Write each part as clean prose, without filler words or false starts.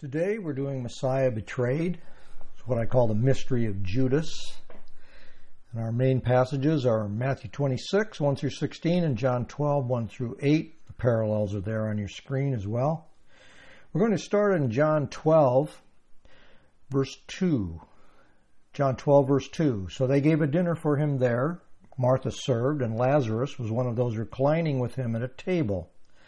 Today we're doing Messiah Betrayed. It's what I call the mystery of Judas. And our main passages are Matthew 26, 1 through 16, and John 12, 1 through 8. The parallels are there on your screen as well. We're going to start in John 12, verse 2. John 12, verse 2. So they gave a dinner for him there. Martha served, and Lazarus was one of those reclining with him at a table.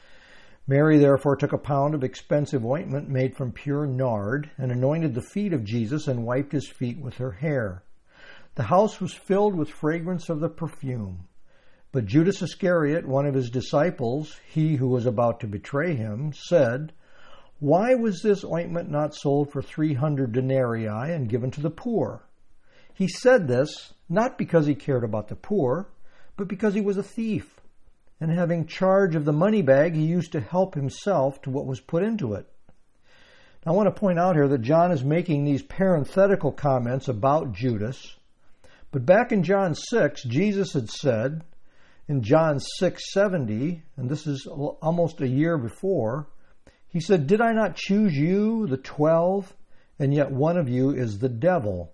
Mary therefore took a pound of expensive ointment made from pure nard, and anointed the feet of Jesus, and wiped his feet with her hair. The house was filled with fragrance of the perfume. But Judas Iscariot, one of his disciples, he who was about to betray him, said, "Why was this ointment not sold for 300 denarii and given to the poor?" He said this not because he cared about the poor, but because he was a thief, and having charge of the money bag, he used to help himself to what was put into it. Now, I want to point out here that John is making these parenthetical comments about Judas. But back in John 6, Jesus had said, in John 6:70, and this is almost a year before, he said, "Did I not choose you, the 12, and yet one of you is the devil?"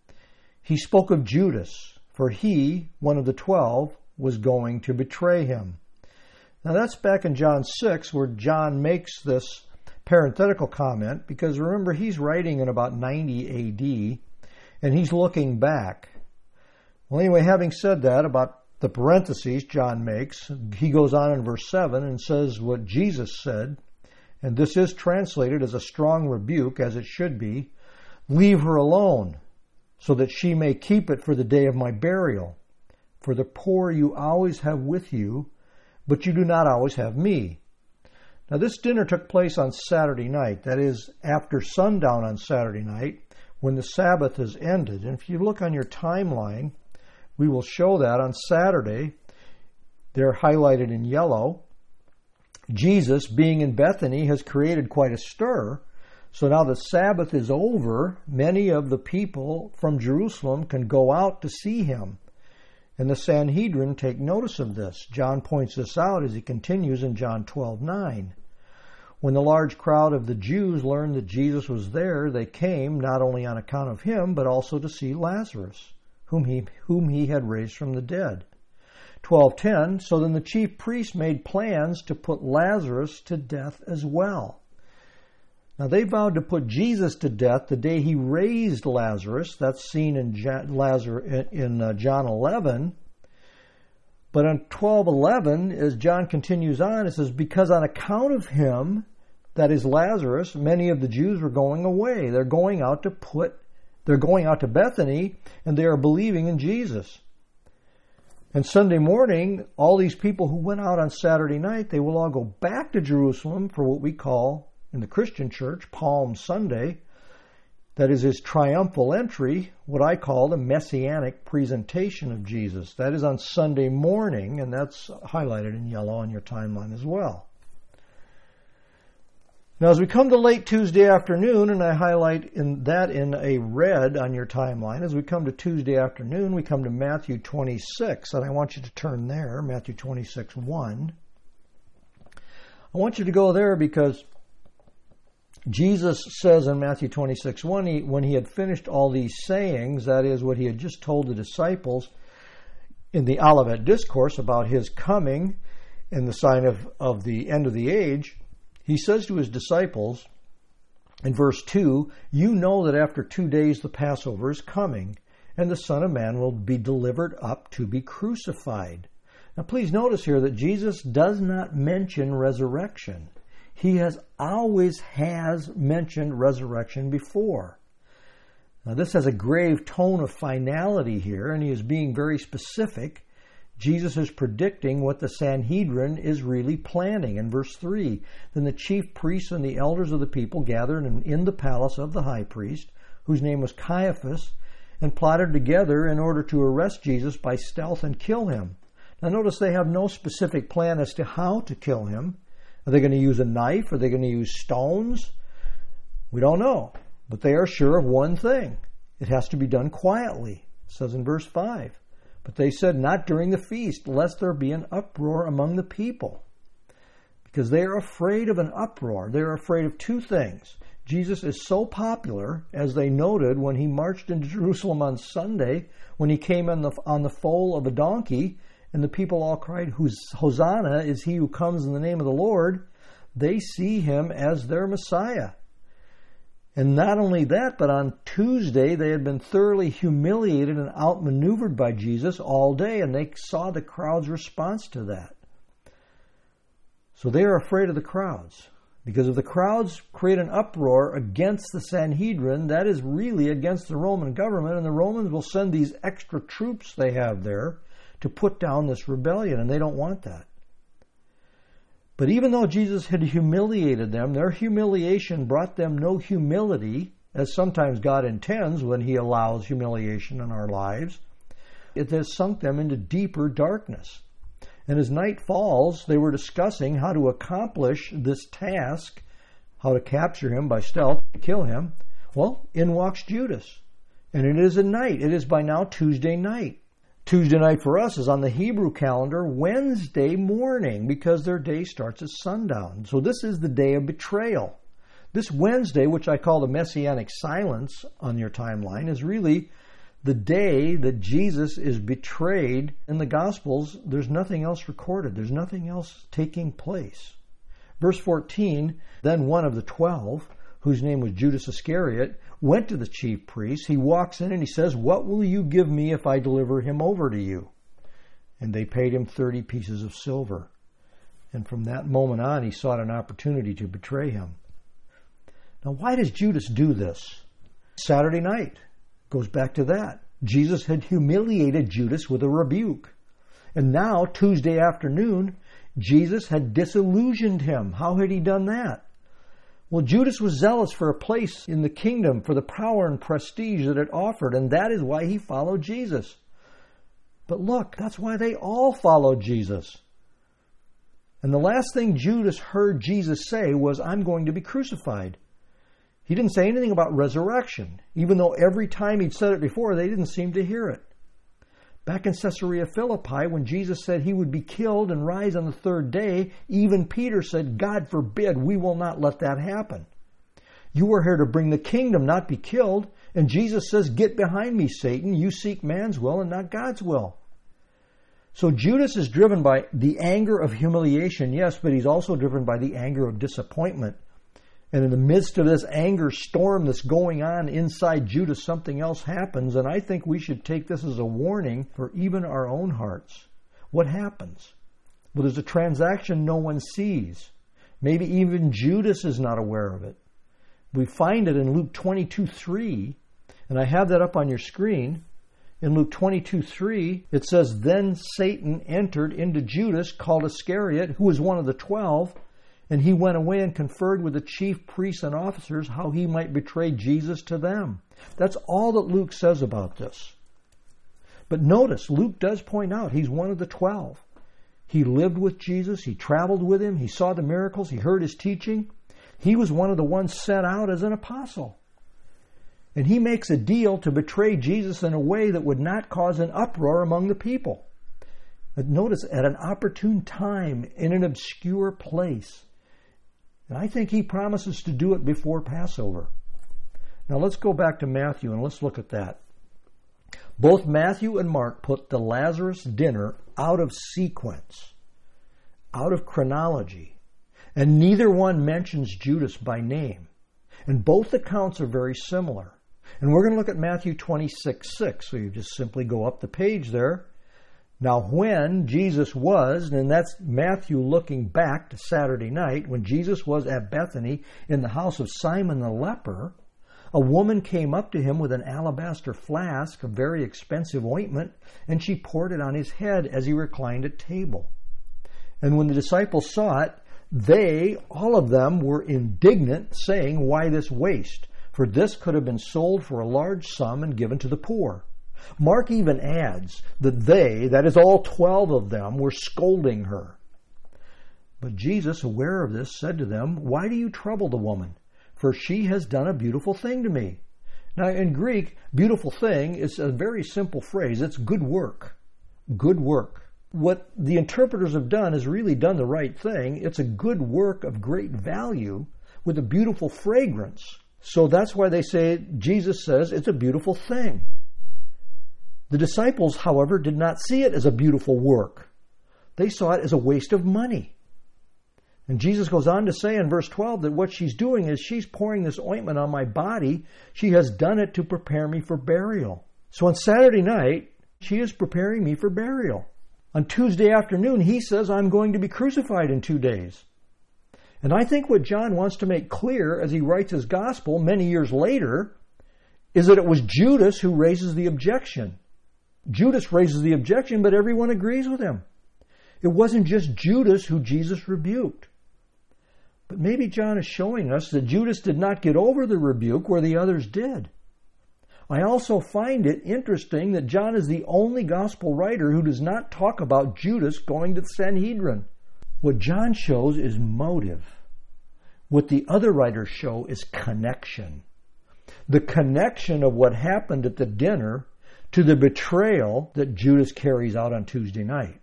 He spoke of Judas, for he, one of the 12, was going to betray him. Now that's back in John 6 where John makes this parenthetical comment, because remember, he's writing in about 90 AD, and he's looking back. Well, anyway, having said that about the parentheses John makes, he goes on in verse 7 and says what Jesus said, and this is translated as a strong rebuke, as it should be, "Leave her alone, so that she may keep it for the day of my burial. For the poor you always have with you, but you do not always have me." Now this dinner took place on Saturday night, that is, after sundown on Saturday night, when the Sabbath has ended. And if you look on your timeline, we will show that on Saturday, they're highlighted in yellow. Jesus, being in Bethany, has created quite a stir. So now the Sabbath is over. Many of the people from Jerusalem can go out to see him. And the Sanhedrin take notice of this. John points this out as he continues in John 12:9. When the large crowd of the Jews learned that Jesus was there, they came not only on account of him, but also to see Lazarus, whom he had raised from the dead. 12:10, so then the chief priests made plans to put Lazarus to death as well. Now they vowed to put Jesus to death the day he raised Lazarus. That's seen in John 11. But on 12:11, as John continues on, it says, "Because on account of him," that is Lazarus, "many of the Jews were going away." They're going out to Bethany, and they are believing in Jesus. And Sunday morning, all these people who went out on Saturday night, they will all go back to Jerusalem for what we call in the Christian church Palm Sunday. That is his triumphal entry, what I call the messianic presentation of Jesus. That is on Sunday morning, and that's highlighted in yellow on your timeline as well. Now, as we come to late Tuesday afternoon, and I highlight in a red on your timeline, as we come to Tuesday afternoon, we come to Matthew 26, and I want you to turn there, Matthew 26:1. I want you to go there because Jesus says in Matthew 26:1, when he had finished all these sayings, that is what he had just told the disciples in the Olivet Discourse about his coming and the sign of the end of the age, he says to his disciples in verse 2, "You know that after 2 days the Passover is coming, and the Son of Man will be delivered up to be crucified." Now please notice here that Jesus does not mention resurrection. He always has mentioned resurrection before. Now this has a grave tone of finality here, and he is being very specific. Jesus is predicting what the Sanhedrin is really planning. In verse 3, then the chief priests and the elders of the people gathered in the palace of the high priest, whose name was Caiaphas, and plotted together in order to arrest Jesus by stealth and kill him. Now notice they have no specific plan as to how to kill him. Are they going to use a knife? Are they going to use stones? We don't know. But they are sure of one thing. It has to be done quietly. It says in verse 5. But they said, "Not during the feast, lest there be an uproar among the people." Because they are afraid of an uproar. They are afraid of two things. Jesus is so popular, as they noted when he marched into Jerusalem on Sunday, when he came on the foal of a donkey, and the people all cried, Hosanna is he who comes in the name of the Lord. They see him as their Messiah. And not only that, but on Tuesday they had been thoroughly humiliated and outmaneuvered by Jesus all day, and they saw the crowd's response to that. So they are afraid of the crowds. Because if the crowds create an uproar against the Sanhedrin, that is really against the Roman government, and the Romans will send these extra troops they have there to put down this rebellion, and they don't want that. But even though Jesus had humiliated them, their humiliation brought them no humility, as sometimes God intends when he allows humiliation in our lives. It has sunk them into deeper darkness. And as night falls, they were discussing how to accomplish this task, how to capture him by stealth, to kill him. Well, in walks Judas. And it is at night. It is by now Tuesday night. Tuesday night for us is on the Hebrew calendar Wednesday morning, because their day starts at sundown. So this is the day of betrayal. This Wednesday, which I call the Messianic silence on your timeline, is really the day that Jesus is betrayed. In the Gospels, there's nothing else recorded. There's nothing else taking place. Verse 14, then one of the 12, whose name was Judas Iscariot, went to the chief priests. He walks in and he says, what will you give me if I deliver him over to you? And they paid him 30 pieces of silver. And from that moment on, he sought an opportunity to betray him. Now, why does Judas do this? Saturday night goes back to that. Jesus had humiliated Judas with a rebuke. And now, Tuesday afternoon, Jesus had disillusioned him. How had he done that? Well, Judas was zealous for a place in the kingdom, for the power and prestige that it offered, and that is why he followed Jesus. But look, that's why they all followed Jesus. And the last thing Judas heard Jesus say was, I'm going to be crucified. He didn't say anything about resurrection, even though every time he'd said it before, they didn't seem to hear it. Back in Caesarea Philippi, when Jesus said he would be killed and rise on the third day, even Peter said, God forbid, we will not let that happen. You are here to bring the kingdom, not be killed. And Jesus says, get behind me, Satan. You seek man's will and not God's will. So Judas is driven by the anger of humiliation, yes, but he's also driven by the anger of disappointment. And in the midst of this anger storm that's going on inside Judas, something else happens. And I think we should take this as a warning for even our own hearts. What happens? Well, there's a transaction no one sees. Maybe even Judas is not aware of it. We find it in Luke 22:3, and I have that up on your screen. In Luke 22:3, it says, then Satan entered into Judas, called Iscariot, who was one of the 12, and he went away and conferred with the chief priests and officers how he might betray Jesus to them. That's all that Luke says about this. But notice, Luke does point out he's one of the 12. He lived with Jesus. He traveled with him. He saw the miracles. He heard his teaching. He was one of the ones set out as an apostle. And he makes a deal to betray Jesus in a way that would not cause an uproar among the people. But notice, at an opportune time, in an obscure place. And I think he promises to do it before Passover. Now let's go back to Matthew and let's look at that. Both Matthew and Mark put the Lazarus dinner out of sequence, out of chronology, and neither one mentions Judas by name. And both accounts are very similar. And we're going to look at Matthew 26:6. So you just simply go up the page there. Now when Jesus was, and that's Matthew looking back to Saturday night, when Jesus was at Bethany in the house of Simon the leper, a woman came up to him with an alabaster flask of very expensive ointment, and she poured it on his head as he reclined at table. And when the disciples saw it, they, all of them, were indignant, saying, why this waste? For this could have been sold for a large sum and given to the poor. Mark even adds that they, that is all 12 of them, were scolding her. But Jesus, aware of this, said to them, why do you trouble the woman? For she has done a beautiful thing to me. Now in Greek, beautiful thing is a very simple phrase. It's good work. Good work. What the interpreters have done is really done the right thing. It's a good work of great value, with a beautiful fragrance. So that's why they say, Jesus says it's a beautiful thing. The disciples, however, did not see it as a beautiful work. They saw it as a waste of money. And Jesus goes on to say in verse 12 that what she's doing is she's pouring this ointment on my body. She has done it to prepare me for burial. So on Saturday night, she is preparing me for burial. On Tuesday afternoon, he says, I'm going to be crucified in 2 days. And I think what John wants to make clear as he writes his gospel many years later is that it was Judas who raises the objection. Judas raises the objection, but everyone agrees with him. It wasn't just Judas who Jesus rebuked. But maybe John is showing us that Judas did not get over the rebuke where the others did. I also find it interesting that John is the only gospel writer who does not talk about Judas going to the Sanhedrin. What John shows is motive. What the other writers show is connection. The connection of what happened at the dinner to the betrayal that Judas carries out on Tuesday night.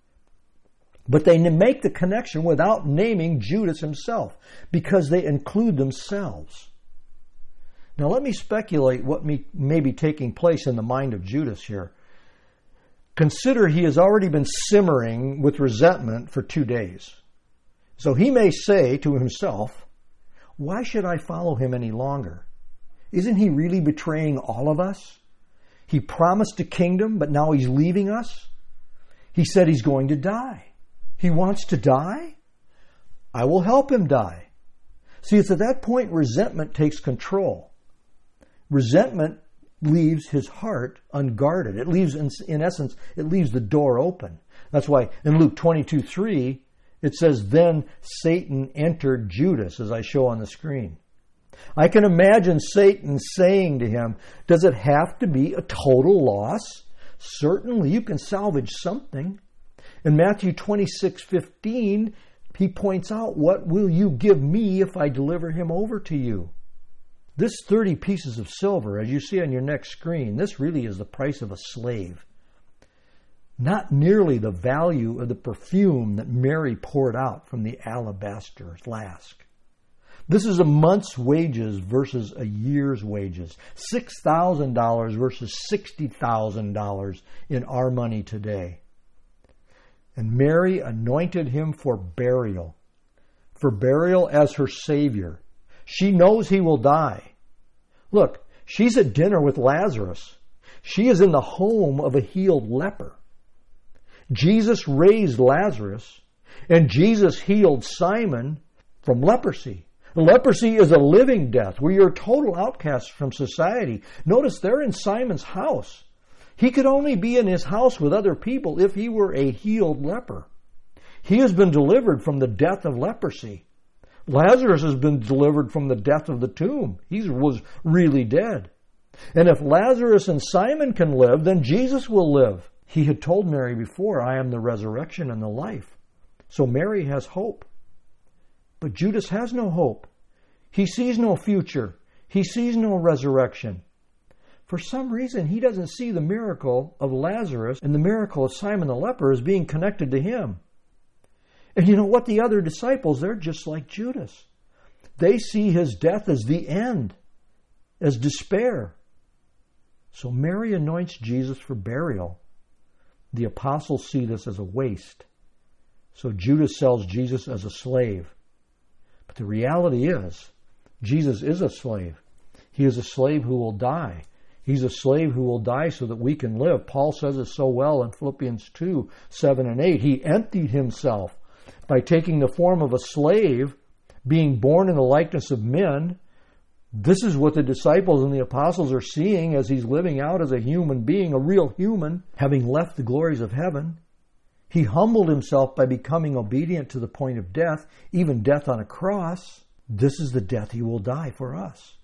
But they make the connection without naming Judas himself because they include themselves. Now let me speculate what may be taking place in the mind of Judas here. Consider he has already been simmering with resentment for 2 days. So he may say to himself, why should I follow him any longer? Isn't he really betraying all of us? He promised a kingdom, but now he's leaving us. He said he's going to die. He wants to die? I will help him die. See, it's at that point resentment takes control. Resentment leaves his heart unguarded. It leaves, in essence, it leaves the door open. That's why in Luke 22:3, it says, then Satan entered Judas, as I show on the screen. I can imagine Satan saying to him, does it have to be a total loss? Certainly, you can salvage something. In Matthew 26:15, he points out, what will you give me if I deliver him over to you? This 30 pieces of silver, as you see on your next screen, this really is the price of a slave. Not nearly the value of the perfume that Mary poured out from the alabaster flask. This is a month's wages versus a year's wages. $6,000 versus $60,000 in our money today. And Mary anointed him for burial as her Savior. She knows he will die. Look, she's at dinner with Lazarus. She is in the home of a healed leper. Jesus raised Lazarus, and Jesus healed Simon from leprosy. Leprosy is a living death where you're a total outcast from society. Notice they're in Simon's house. He could only be in his house with other people if he were a healed leper. He has been delivered from the death of leprosy. Lazarus has been delivered from the death of the tomb. He was really dead. And if Lazarus and Simon can live, then Jesus will live. He had told Mary before, I am the resurrection and the life. So Mary has hope. But Judas has no hope. He sees no future. He sees no resurrection. For some reason, he doesn't see the miracle of Lazarus and the miracle of Simon the leper as being connected to him. And you know what? The other disciples, they're just like Judas. They see his death as the end, as despair. So Mary anoints Jesus for burial. The apostles see this as a waste. So Judas sells Jesus as a slave. But the reality is, Jesus is a slave. He is a slave who will die. He's a slave who will die so that we can live. Paul says it so well in Philippians 2:7-8. He emptied himself by taking the form of a slave, being born in the likeness of men. This is what the disciples and the apostles are seeing as he's living out as a human being, a real human, having left the glories of heaven. He humbled himself by becoming obedient to the point of death, even death on a cross. This is the death he will die for us.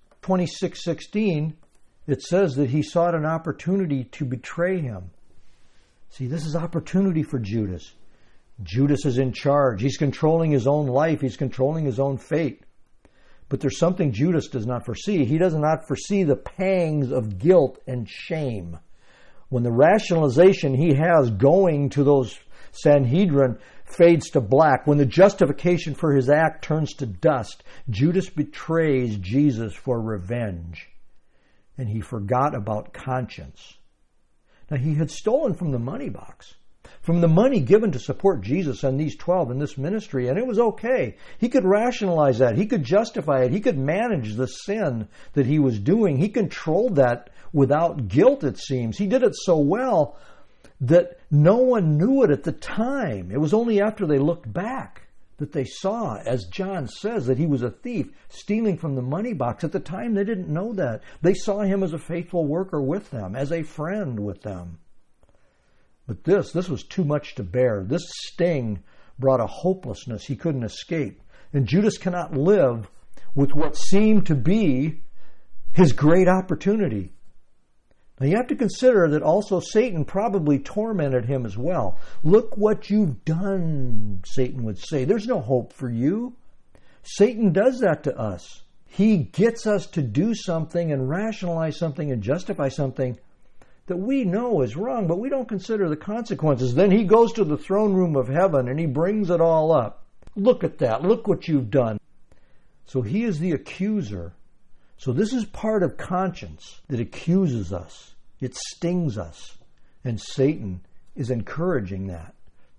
26:16, it says that he sought an opportunity to betray him. See, this is opportunity for Judas. Judas is in charge. He's controlling his own life. He's controlling his own fate. But there's something Judas does not foresee. He does not foresee the pangs of guilt and shame. When the rationalization he has going to those Sanhedrin fades to black, when the justification for his act turns to dust, Judas betrays Jesus for revenge. And he forgot about conscience. Now, he had stolen from the money box, from the money given to support Jesus and these 12 in this ministry, and it was okay. He could rationalize that. He could justify it. He could manage the sin that he was doing. He controlled that without guilt, it seems. He did it so well that no one knew it at the time. It was only after they looked back that they saw, as John says, that he was a thief stealing from the money box. At the time, they didn't know that. They saw him as a faithful worker with them, as a friend with them. But this was too much to bear. This sting brought a hopelessness he couldn't escape. And Judas cannot live with what seemed to be his great opportunity. Now you have to consider that also Satan probably tormented him as well. Look what you've done, Satan would say. There's no hope for you. Satan does that to us. He gets us to do something and rationalize something and justify something that we know is wrong, but we don't consider the consequences. Then he goes to the throne room of heaven and he brings it all up. Look at that. Look what you've done. So he is the accuser. So this is part of conscience that accuses us. It stings us. And Satan is encouraging that.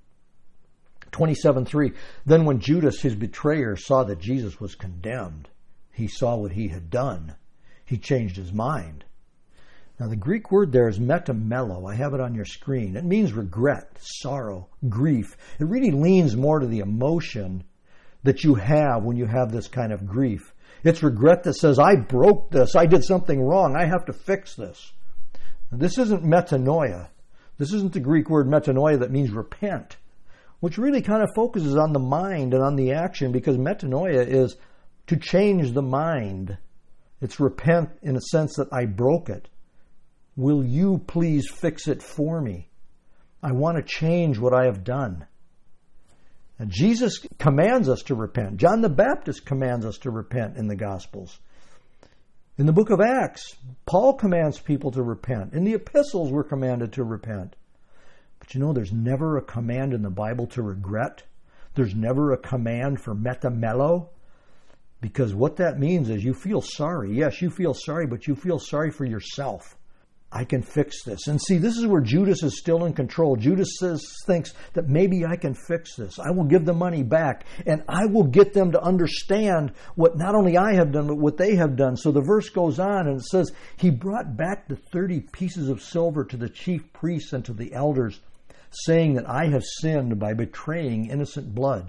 27:3, then when Judas, his betrayer, saw that Jesus was condemned, he saw what he had done. He changed his mind. Now the Greek word there is metamelo. I have it on your screen. It means regret, sorrow, grief. It really leans more to the emotion that you have when you have this kind of grief. It's regret that says, I broke this. I did something wrong. I have to fix this. Now, this isn't metanoia. This isn't the Greek word metanoia that means repent, which really kind of focuses on the mind and on the action, because metanoia is to change the mind. It's repent in a sense that I broke it. Will you please fix it for me? I want to change what I have done. And Jesus commands us to repent. John the Baptist commands us to repent in the Gospels. In the book of Acts, Paul commands people to repent. In the epistles, we're commanded to repent. But you know, there's never a command in the Bible to regret. There's never a command for metamelo. Because what that means is you feel sorry. Yes, you feel sorry, but you feel sorry for yourself. I can fix this. And see, this is where Judas is still in control. Judas thinks that maybe I can fix this. I will give the money back, and I will get them to understand what not only I have done, but what they have done. So the verse goes on and it says, he brought back the 30 pieces of silver to the chief priests and to the elders, saying that I have sinned by betraying innocent blood.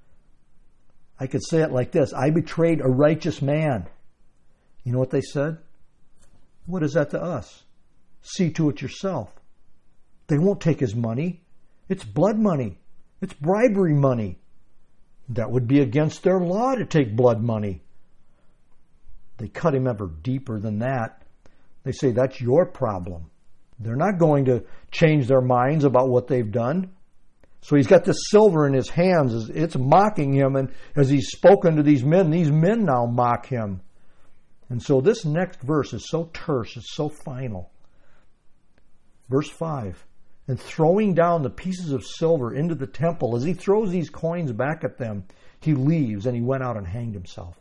I could say it like this: I betrayed a righteous man. You know what they said? What is that to us? See to it yourself. They won't take his money. It's blood money. It's bribery money. That would be against their law to take blood money. They cut him ever deeper than that. They say, that's your problem. They're not going to change their minds about what they've done. So he's got this silver in his hands. It's mocking him. And as he's spoken to these men now mock him. And so this next verse is so terse, it's so final. Verse 5, and throwing down the pieces of silver into the temple, as he throws these coins back at them, he leaves and he went out and hanged himself.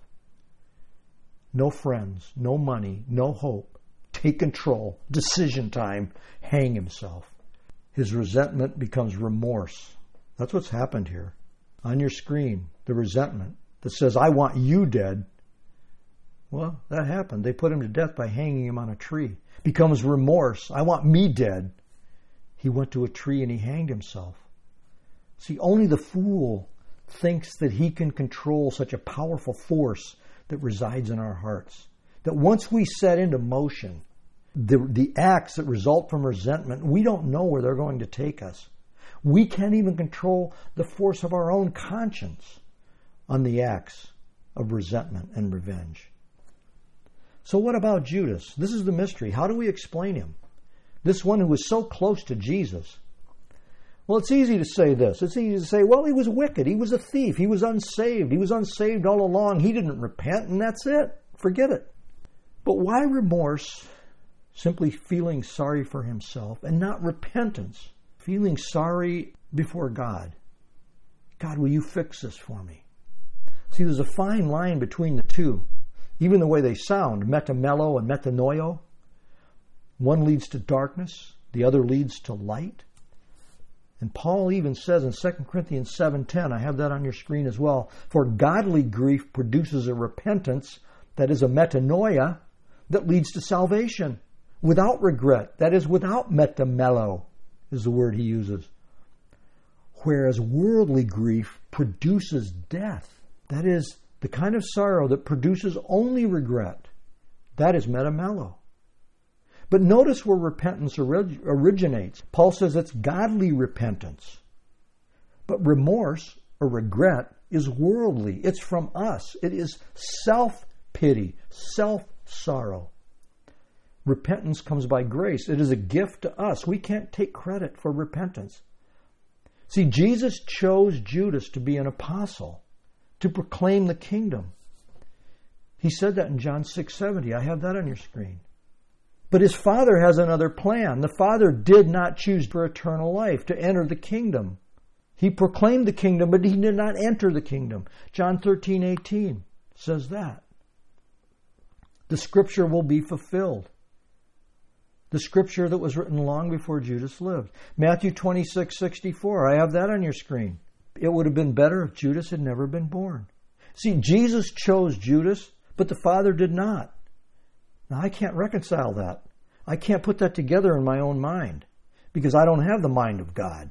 No friends, no money, no hope. Take control. Decision time. Hang himself. His resentment becomes remorse. That's what's happened here. On your screen, the resentment that says, I want you dead. Well, that happened. They put him to death by hanging him on a tree. Becomes remorse. I want me dead. He went to a tree and he hanged himself. See, only the fool thinks that he can control such a powerful force that resides in our hearts. That once we set into motion the acts that result from resentment, we don't know where they're going to take us. We can't even control the force of our own conscience on the acts of resentment and revenge. So what about Judas? This is the mystery. How do we explain him? This one who was so close to Jesus. Well, it's easy to say this. It's easy to say, well, he was wicked. He was a thief. He was unsaved. He was unsaved all along. He didn't repent, and that's it. Forget it. But why remorse, simply feeling sorry for himself, and not repentance, feeling sorry before God. God, will you fix this for me? See, there's a fine line between the two. Even the way they sound, metamelo and metanoio. One leads to darkness, the other leads to light. And Paul even says in 2 Corinthians 7:10, I have that on your screen as well, for godly grief produces a repentance, that is a metanoia, that leads to salvation, without regret, that is without metamelo, is the word he uses. Whereas worldly grief produces death, that is the kind of sorrow that produces only regret, that is metamelo. But notice where repentance originates. Paul says it's godly repentance. But remorse or regret is worldly. It's from us. It is self-pity, self-sorrow. Repentance comes by grace. It is a gift to us. We can't take credit for repentance. See, Jesus chose Judas to be an apostle, to proclaim the kingdom. He said that in John 6:70. I have that on your screen. But his Father has another plan. The Father did not choose for eternal life, to enter the kingdom. He proclaimed the kingdom, but he did not enter the kingdom. John 13:18 says that. The scripture will be fulfilled. The scripture that was written long before Judas lived. Matthew 26:64. I have that on your screen. It would have been better if Judas had never been born. See, Jesus chose Judas, but the Father did not. Now, I can't reconcile that. I can't put that together in my own mind because I don't have the mind of God.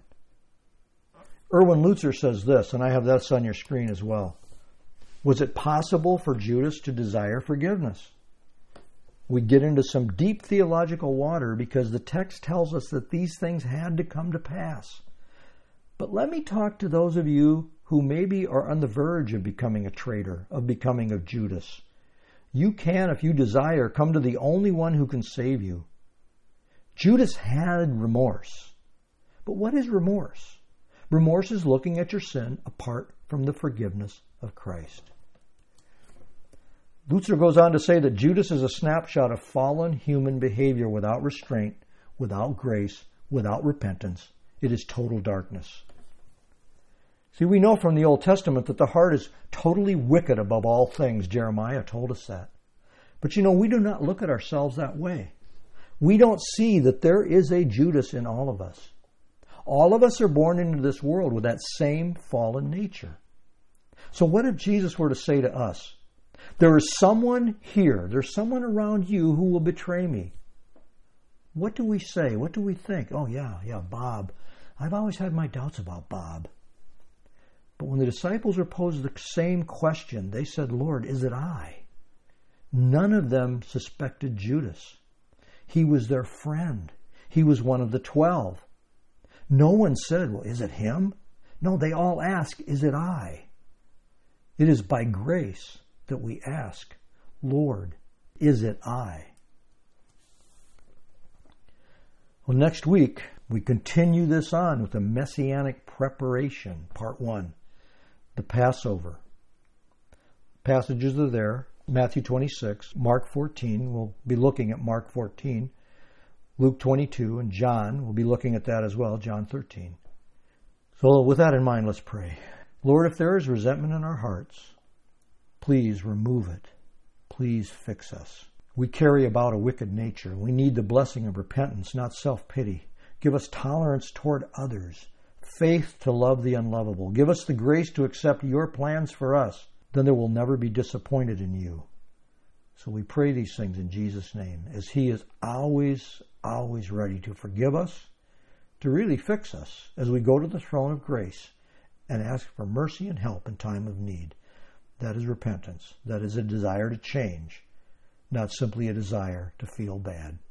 Erwin Lutzer says this, and I have that on your screen as well. Was it possible for Judas to desire forgiveness? We get into some deep theological water because the text tells us that these things had to come to pass. But let me talk to those of you who maybe are on the verge of becoming a traitor, of becoming a Judas. You can, if you desire, come to the only one who can save you. Judas had remorse. But what is remorse? Remorse is looking at your sin apart from the forgiveness of Christ. Lutzer goes on to say that Judas is a snapshot of fallen human behavior without restraint, without grace, without repentance. It is total darkness. See, we know from the Old Testament that the heart is totally wicked above all things. Jeremiah told us that. But we do not look at ourselves that way. We don't see that there is a Judas in all of us. All of us are born into this world with that same fallen nature. So what if Jesus were to say to us, there is someone here, there's someone around you who will betray me? What do we say? What do we think? Oh, yeah, Bob. I've always had my doubts about Bob. But when the disciples were posed the same question, they said, Lord, is it I? None of them suspected Judas. He was their friend. He was one of the 12. No one said, well, is it him? No, they all ask, is it I? It is by grace that we ask, Lord, is it I? Well, next week, we continue this on with the Messianic preparation, part 1. The Passover. Passages are there. Matthew 26, Mark 14. We'll be looking at Mark 14. Luke 22 and John. We'll be looking at that as well, John 13. So with that in mind, let's pray. Lord, if there is resentment in our hearts, please remove it. Please fix us. We carry about a wicked nature. We need the blessing of repentance, not self-pity. Give us tolerance toward others. Faith to love the unlovable. Give us the grace to accept your plans for us. Then there will never be disappointed in you. So we pray these things in Jesus' name, as he is always, always ready to forgive us, to really fix us as we go to the throne of grace and ask for mercy and help in time of need. That is repentance. That is a desire to change, not simply a desire to feel bad.